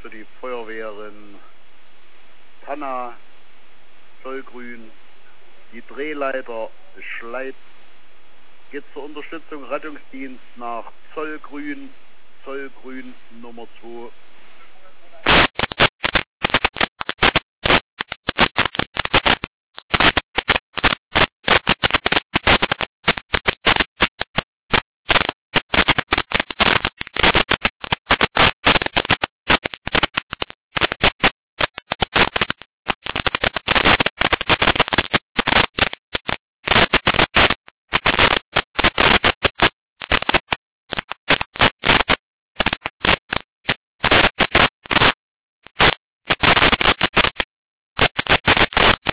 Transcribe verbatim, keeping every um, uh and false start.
für die Feuerwehren Panna, Zollgrün, die Drehleiter Schleid. Geht zur Unterstützung Rettungsdienst nach Zollgrün, Zollgrün Nummer zwei